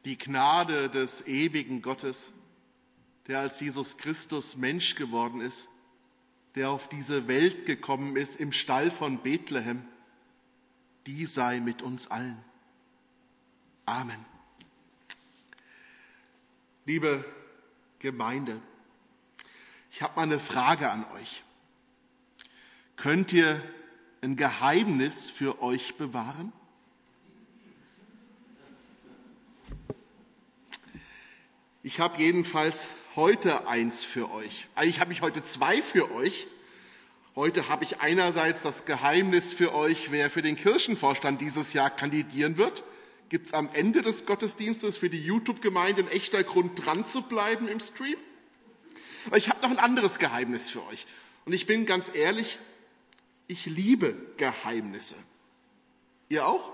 Die Gnade des ewigen Gottes, der als Jesus Christus Mensch geworden ist, der auf diese Welt gekommen ist im Stall von Bethlehem, die sei mit uns allen. Amen. Liebe Gemeinde, ich habe mal eine Frage an euch. Könnt ihr ein Geheimnis für euch bewahren? Ich habe jedenfalls heute eins für euch. Eigentlich habe ich heute zwei für euch. Heute habe ich einerseits das Geheimnis für euch, wer für den Kirchenvorstand dieses Jahr kandidieren wird. Gibt es am Ende des Gottesdienstes für die YouTube-Gemeinde ein echter Grund, dran zu bleiben im Stream? Aber ich habe noch ein anderes Geheimnis für euch. Und ich bin ganz ehrlich, ich liebe Geheimnisse. Ihr auch?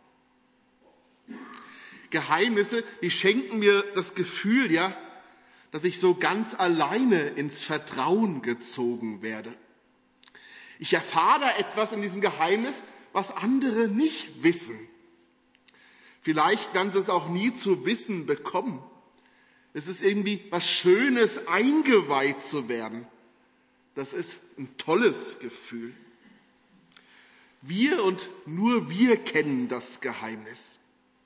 Geheimnisse, die schenken mir das Gefühl, ja, dass ich so ganz alleine ins Vertrauen gezogen werde. Ich erfahre da etwas in diesem Geheimnis, was andere nicht wissen. Vielleicht werden sie es auch nie zu wissen bekommen. Es ist irgendwie was Schönes, eingeweiht zu werden. Das ist ein tolles Gefühl. Wir und nur wir kennen das Geheimnis.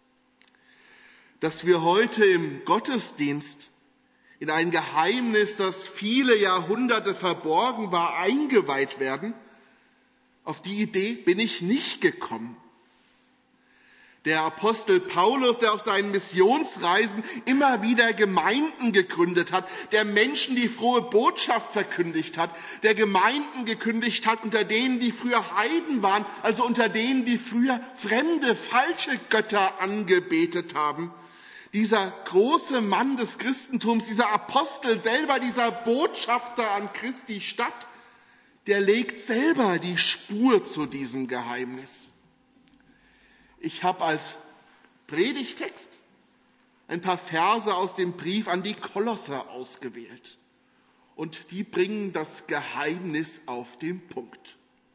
Dass wir heute im Gottesdienst in ein Geheimnis, das viele Jahrhunderte verborgen war, eingeweiht werden, auf die Idee bin ich nicht gekommen. Der Apostel Paulus, der auf seinen Missionsreisen immer wieder Gemeinden gegründet hat, der Menschen die frohe Botschaft verkündigt hat, der Gemeinden gekündigt hat, unter denen, die früher Heiden waren, also unter denen, die früher fremde, falsche Götter angebetet haben. Dieser große Mann des Christentums, dieser Apostel selber, dieser Botschafter an Christi Stadt, der legt selber die Spur zu diesem Geheimnis. Ich habe als Predigtext ein paar Verse aus dem Brief an die Kolosser ausgewählt. Und die bringen das Geheimnis auf den Punkt.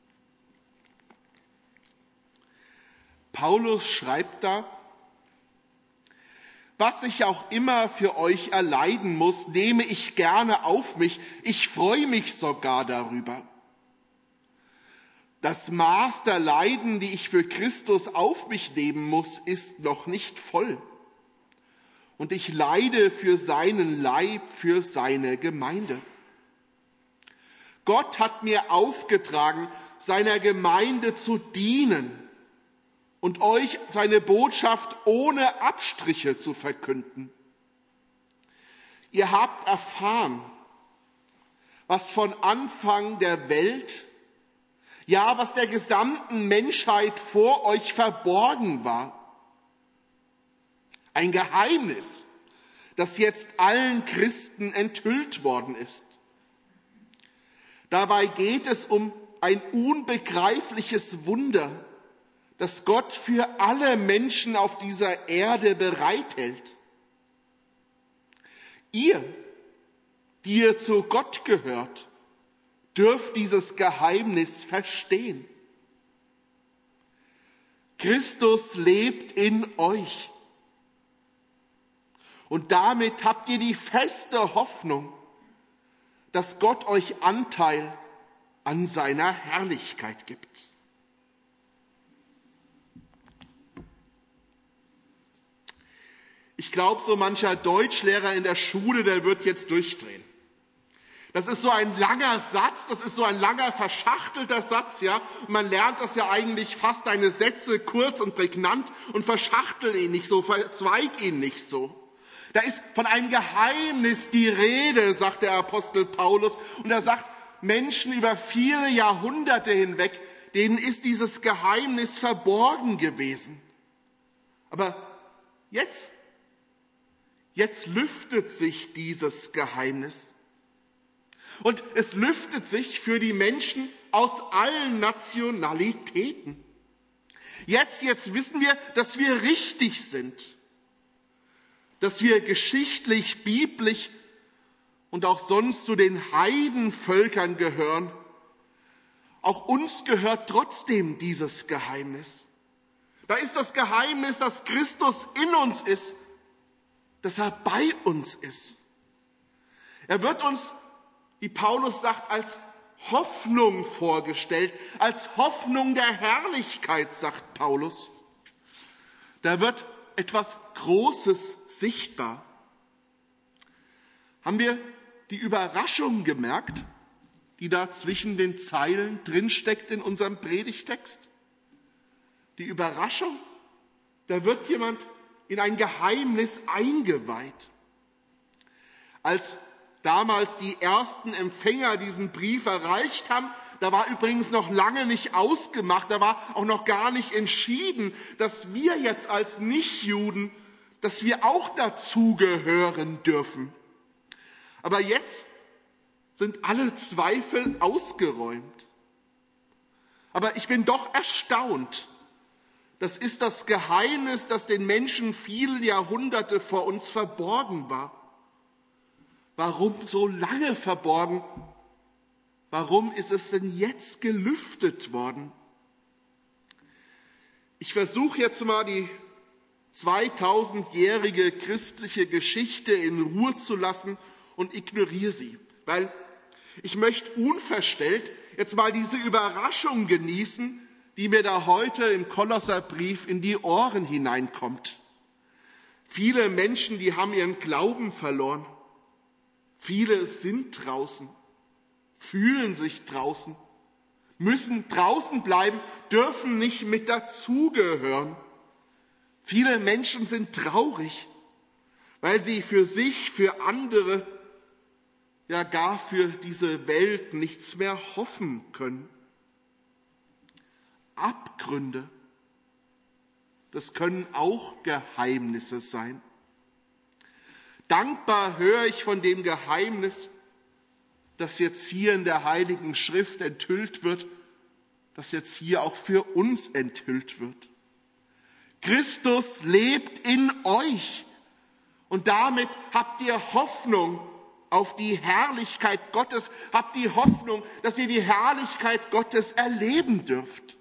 Paulus schreibt da: Was ich auch immer für euch erleiden muss, nehme ich gerne auf mich. Ich freue mich sogar darüber. Das Maß der Leiden, die ich für Christus auf mich nehmen muss, ist noch nicht voll. Und ich leide für seinen Leib, für seine Gemeinde. Gott hat mir aufgetragen, seiner Gemeinde zu dienen und euch seine Botschaft ohne Abstriche zu verkünden. Ihr habt erfahren, was von Anfang der Welt, ja, was der gesamten Menschheit vor euch verborgen war. Ein Geheimnis, das jetzt allen Christen enthüllt worden ist. Dabei geht es um ein unbegreifliches Wunder, das Gott für alle Menschen auf dieser Erde bereithält. Ihr, die ihr zu Gott gehört, dürft dieses Geheimnis verstehen. Christus lebt in euch. Und damit habt ihr die feste Hoffnung, dass Gott euch Anteil an seiner Herrlichkeit gibt. Ich glaube, so mancher Deutschlehrer in der Schule, der wird jetzt durchdrehen. Das ist so ein langer Satz, das ist so ein langer, verschachtelter Satz, ja. Und man lernt das ja eigentlich fast seine Sätze kurz und prägnant und verschachtelt ihn nicht so, verzweigt ihn nicht so. Da ist von einem Geheimnis die Rede, sagt der Apostel Paulus. Und er sagt, Menschen über viele Jahrhunderte hinweg, denen ist dieses Geheimnis verborgen gewesen. Aber jetzt lüftet sich dieses Geheimnis. Und es lüftet sich für die Menschen aus allen Nationalitäten. Jetzt wissen wir, dass wir richtig sind. Dass wir geschichtlich, biblisch und auch sonst zu den Heidenvölkern gehören. Auch uns gehört trotzdem dieses Geheimnis. Da ist das Geheimnis, dass Christus in uns ist dass er bei uns ist. Er wird uns, wie Paulus sagt, als Hoffnung vorgestellt, als Hoffnung der Herrlichkeit, sagt Paulus. Da wird etwas Großes sichtbar. Haben wir die Überraschung gemerkt, die da zwischen den Zeilen drinsteckt in unserem Predigtext? Die Überraschung, da wird jemand in ein Geheimnis eingeweiht. Als damals die ersten Empfänger diesen Brief erreicht haben, da war übrigens noch lange nicht ausgemacht, da war auch noch gar nicht entschieden, dass wir jetzt als Nichtjuden, dass wir auch dazugehören dürfen. Aber jetzt sind alle Zweifel ausgeräumt. Aber ich bin doch erstaunt. Das ist das Geheimnis, das den Menschen viele Jahrhunderte vor uns verborgen war. Warum so lange verborgen? Warum ist es denn jetzt gelüftet worden? Ich versuche jetzt mal die 2000-jährige christliche Geschichte in Ruhe zu lassen und ignoriere sie, weil ich möchte unverstellt jetzt mal diese Überraschung genießen, die mir da heute im Kolosserbrief in die Ohren hineinkommt. Viele Menschen, die haben ihren Glauben verloren. Viele sind draußen, fühlen sich draußen, müssen draußen bleiben, dürfen nicht mit dazugehören. Viele Menschen sind traurig, weil sie für sich, für andere, ja gar für diese Welt nichts mehr hoffen können. Abgründe, das können auch Geheimnisse sein. Dankbar höre ich von dem Geheimnis, das jetzt hier in der Heiligen Schrift enthüllt wird, das jetzt hier auch für uns enthüllt wird. Christus lebt in euch und damit habt ihr Hoffnung auf die Herrlichkeit Gottes, habt die Hoffnung, dass ihr die Herrlichkeit Gottes erleben dürft.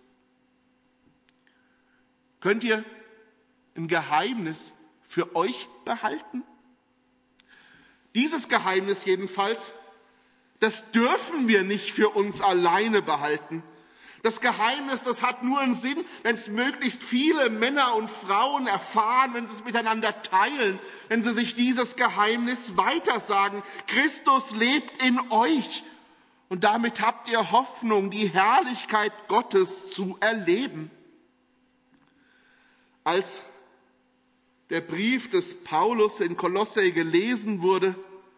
Könnt ihr ein Geheimnis für euch behalten? Dieses Geheimnis jedenfalls, das dürfen wir nicht für uns alleine behalten. Das Geheimnis, das hat nur einen Sinn, wenn es möglichst viele Männer und Frauen erfahren, wenn sie es miteinander teilen, wenn sie sich dieses Geheimnis weitersagen. Christus lebt in euch und damit habt ihr Hoffnung, die Herrlichkeit Gottes zu erleben. Als der Brief des Paulus in Kolosse gelesen wurde,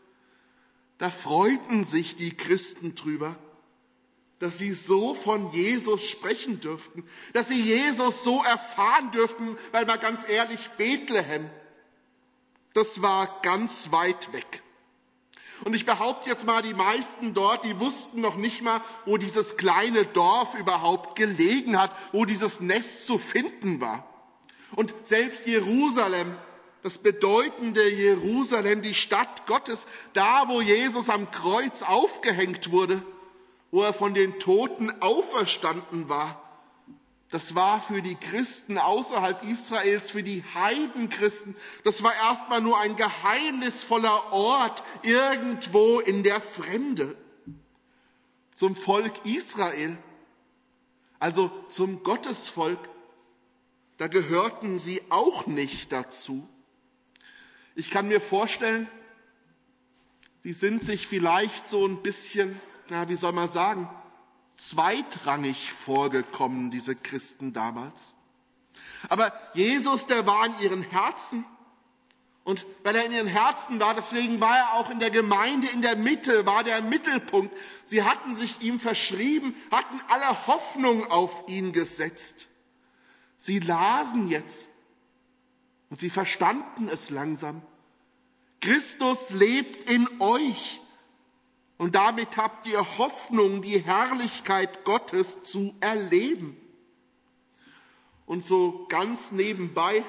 da freuten sich die Christen drüber, dass sie so von Jesus sprechen dürften, dass sie Jesus so erfahren dürften, weil mal ganz ehrlich, Bethlehem, das war ganz weit weg. Und ich behaupte jetzt mal, die meisten dort, die wussten noch nicht mal, wo dieses kleine Dorf überhaupt gelegen hat, wo dieses Nest zu finden war. Und selbst Jerusalem, das bedeutende Jerusalem, die Stadt Gottes, da wo Jesus am Kreuz aufgehängt wurde, wo er von den Toten auferstanden war, das war für die Christen außerhalb Israels, für die Heidenchristen, das war erstmal nur ein geheimnisvoller Ort irgendwo in der Fremde. Zum Volk Israel, also zum Gottesvolk, da gehörten sie auch nicht dazu. Ich kann mir vorstellen, sie sind sich vielleicht so ein bisschen, wie soll man sagen, zweitrangig vorgekommen, diese Christen damals. Aber Jesus, der war in ihren Herzen. Und weil er in ihren Herzen war, deswegen war er auch in der Gemeinde in der Mitte, war der Mittelpunkt. Sie hatten sich ihm verschrieben, hatten alle Hoffnung auf ihn gesetzt. Sie lasen jetzt und sie verstanden es langsam. Christus lebt in euch und damit habt ihr Hoffnung, die Herrlichkeit Gottes zu erleben. Und so ganz nebenbei,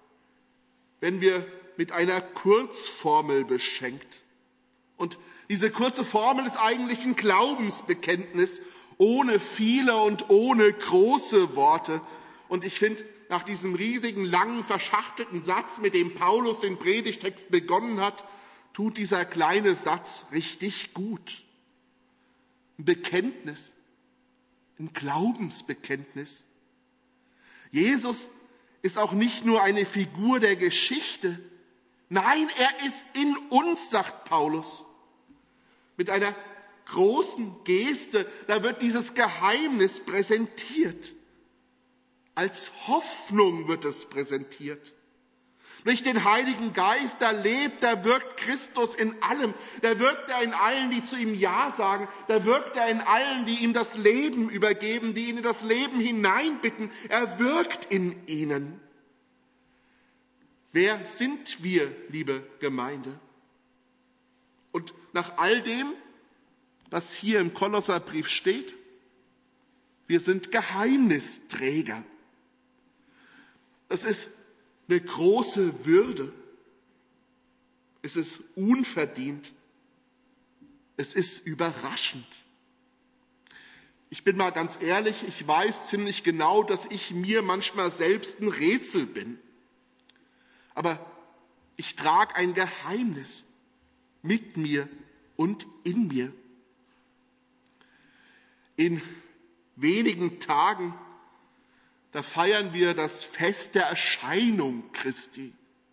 wenn wir mit einer Kurzformel beschenkt. Und diese kurze Formel ist eigentlich ein Glaubensbekenntnis, ohne viele und ohne große Worte. Und ich finde, nach diesem riesigen, langen, verschachtelten Satz, mit dem Paulus den Predigtext begonnen hat, tut dieser kleine Satz richtig gut. Ein Bekenntnis, ein Glaubensbekenntnis. Jesus ist auch nicht nur eine Figur der Geschichte. Nein, er ist in uns, sagt Paulus. Mit einer großen Geste, da wird dieses Geheimnis präsentiert. Als Hoffnung wird es präsentiert. Durch den Heiligen Geist, da lebt, da wirkt Christus in allem. Da wirkt er in allen, die zu ihm Ja sagen. Da wirkt er in allen, die ihm das Leben übergeben, die ihn in das Leben hineinbitten. Er wirkt in ihnen. Wer sind wir, liebe Gemeinde? Und nach all dem, was hier im Kolosserbrief steht, wir sind Geheimnisträger. Das ist eine große Würde. Es ist unverdient. Es ist überraschend. Ich bin mal ganz ehrlich, ich weiß ziemlich genau, dass ich mir manchmal selbst ein Rätsel bin. Aber ich trage ein Geheimnis mit mir und in mir. In wenigen Tagen, da feiern wir das Fest der Erscheinung Christi.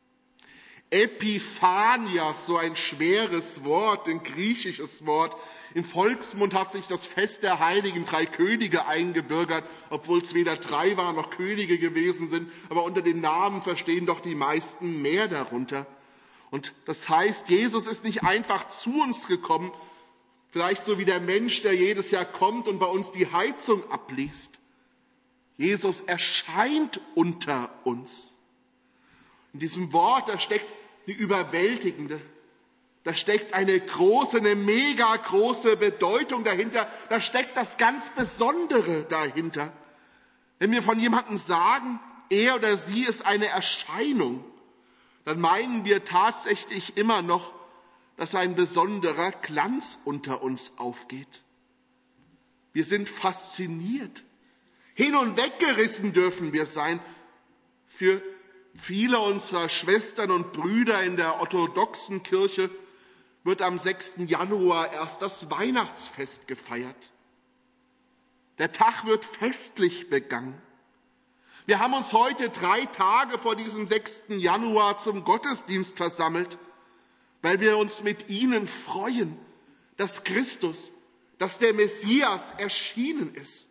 Epiphanias, so ein schweres Wort, ein griechisches Wort. Im Volksmund hat sich das Fest der heiligen drei Könige eingebürgert, obwohl es weder drei waren noch Könige gewesen sind. Aber unter dem Namen verstehen doch die meisten mehr darunter. Und das heißt, Jesus ist nicht einfach zu uns gekommen, vielleicht so wie der Mensch, der jedes Jahr kommt und bei uns die Heizung abliest. Jesus erscheint unter uns. In diesem Wort, da steckt eine überwältigende, da steckt eine große, eine mega große Bedeutung dahinter. Da steckt das ganz Besondere dahinter. Wenn wir von jemandem sagen, er oder sie ist eine Erscheinung, dann meinen wir tatsächlich immer noch, dass ein besonderer Glanz unter uns aufgeht. Wir sind fasziniert. Hin und weggerissen dürfen wir sein. Für viele unserer Schwestern und Brüder in der orthodoxen Kirche wird am 6. Januar erst das Weihnachtsfest gefeiert. Der Tag wird festlich begangen. Wir haben uns heute 3 Tage vor diesem 6. Januar zum Gottesdienst versammelt, weil wir uns mit ihnen freuen, dass Christus, dass der Messias erschienen ist.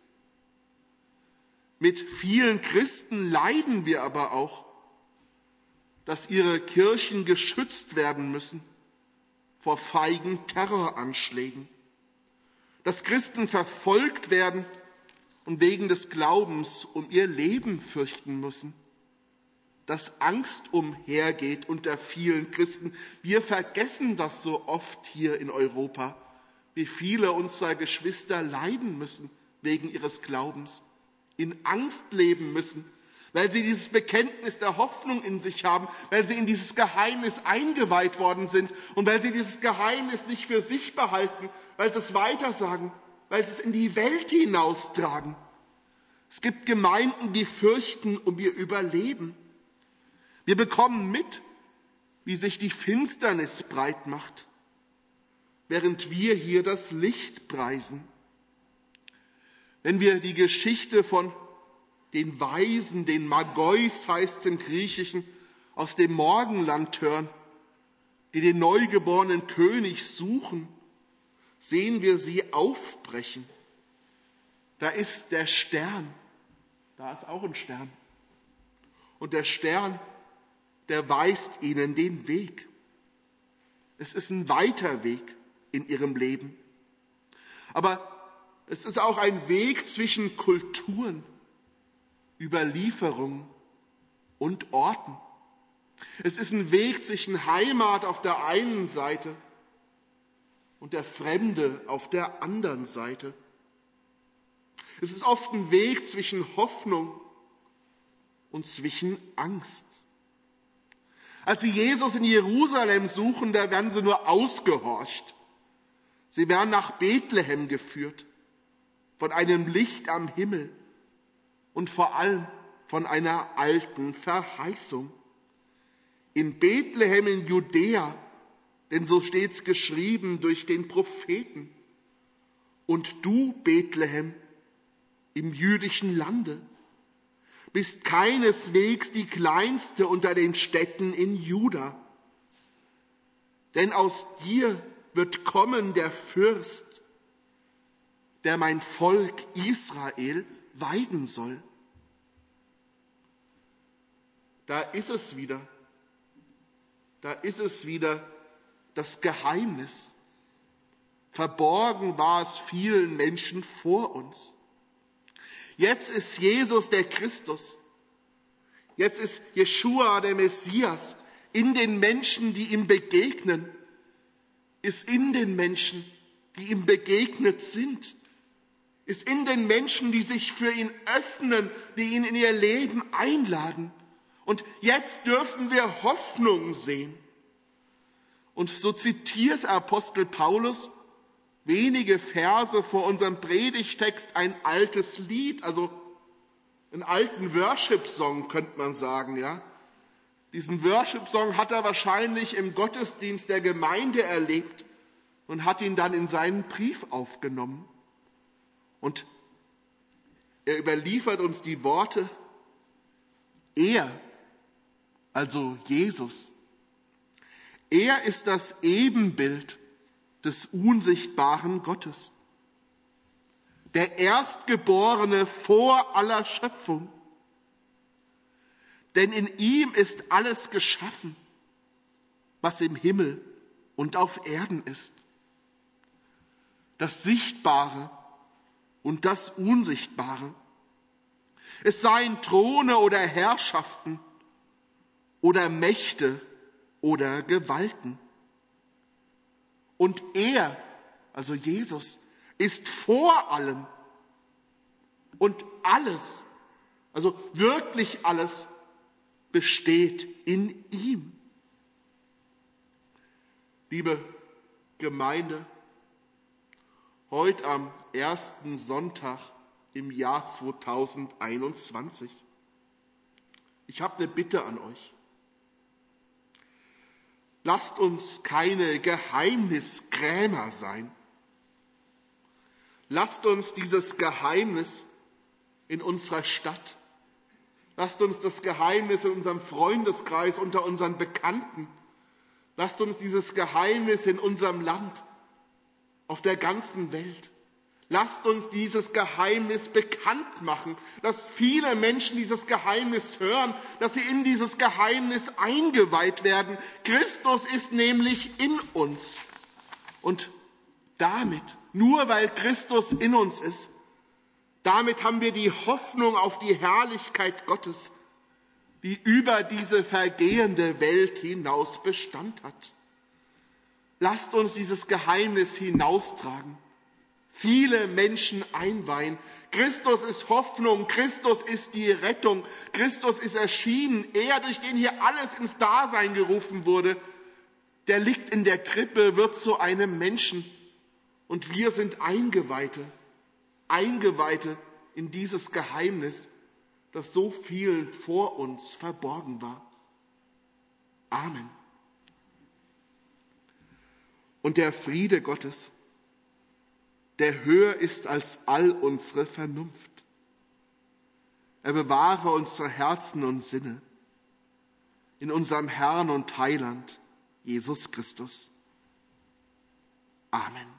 Mit vielen Christen leiden wir aber auch, dass ihre Kirchen geschützt werden müssen vor feigen Terroranschlägen, dass Christen verfolgt werden und wegen des Glaubens um ihr Leben fürchten müssen, dass Angst umhergeht unter vielen Christen. Wir vergessen das so oft hier in Europa, wie viele unserer Geschwister leiden müssen wegen ihres Glaubens, in Angst leben müssen, weil sie dieses Bekenntnis der Hoffnung in sich haben, weil sie in dieses Geheimnis eingeweiht worden sind und weil sie dieses Geheimnis nicht für sich behalten, weil sie es weitersagen, weil sie es in die Welt hinaustragen. Es gibt Gemeinden, die fürchten um ihr Überleben. Wir bekommen mit, wie sich die Finsternis breit macht, während wir hier das Licht preisen. Wenn wir die Geschichte von den Weisen, den Magois heißt im Griechischen, aus dem Morgenland hören, die den neugeborenen König suchen, sehen wir sie aufbrechen. Da ist der Stern, da ist auch ein Stern. Und der Stern, der weist ihnen den Weg. Es ist ein weiter Weg in ihrem Leben. Aber es ist auch ein Weg zwischen Kulturen, Überlieferungen und Orten. Es ist ein Weg zwischen Heimat auf der einen Seite und der Fremde auf der anderen Seite. Es ist oft ein Weg zwischen Hoffnung und zwischen Angst. Als sie Jesus in Jerusalem suchen, da werden sie nur ausgehorcht. Sie werden nach Bethlehem geführt, von einem Licht am Himmel und vor allem von einer alten Verheißung. In Bethlehem in Judäa, denn so steht's geschrieben durch den Propheten. Und du, Bethlehem, im jüdischen Lande, bist keineswegs die kleinste unter den Städten in Juda. Denn aus dir wird kommen der Fürst, der mein Volk Israel weiden soll. Da ist es wieder. Da ist es wieder, das Geheimnis. Verborgen war es vielen Menschen vor uns. Jetzt ist Jesus der Christus. Jetzt ist Jeschua der Messias in den Menschen, die ihm begegnen, ist in den Menschen, die ihm begegnet sind, ist in den Menschen, die sich für ihn öffnen, die ihn in ihr Leben einladen. Und jetzt dürfen wir Hoffnung sehen. Und so zitiert Apostel Paulus wenige Verse vor unserem Predigtext ein altes Lied, also einen alten Worship-Song, könnte man sagen, ja. Diesen Worship-Song hat er wahrscheinlich im Gottesdienst der Gemeinde erlebt und hat ihn dann in seinen Brief aufgenommen. Und er überliefert uns die Worte: Er, also Jesus, er ist das Ebenbild des unsichtbaren Gottes, der Erstgeborene vor aller Schöpfung. Denn in ihm ist alles geschaffen, was im Himmel und auf Erden ist. Das Sichtbare und das Unsichtbare. Es seien Throne oder Herrschaften oder Mächte oder Gewalten. Und er, also Jesus, ist vor allem. Und alles, also wirklich alles, besteht in ihm. Liebe Gemeinde, heute am ersten Sonntag im Jahr 2021. Ich habe eine Bitte an euch. Lasst uns keine Geheimniskrämer sein. Lasst uns dieses Geheimnis in unserer Stadt, lasst uns das Geheimnis in unserem Freundeskreis, unter unseren Bekannten, lasst uns dieses Geheimnis in unserem Land, auf der ganzen Welt, lasst uns dieses Geheimnis bekannt machen, dass viele Menschen dieses Geheimnis hören, dass sie in dieses Geheimnis eingeweiht werden. Christus ist nämlich in uns. Und damit, nur weil Christus in uns ist, damit haben wir die Hoffnung auf die Herrlichkeit Gottes, die über diese vergehende Welt hinaus Bestand hat. Lasst uns dieses Geheimnis hinaustragen, viele Menschen einweihen. Christus ist Hoffnung, Christus ist die Rettung, Christus ist erschienen, er, durch den hier alles ins Dasein gerufen wurde, der liegt in der Krippe, wird zu einem Menschen. Und wir sind Eingeweihte in dieses Geheimnis, das so vielen vor uns verborgen war. Amen. Und der Friede Gottes, der höher ist als all unsere Vernunft, er bewahre unsere Herzen und Sinne in unserem Herrn und Heiland Jesus Christus. Amen.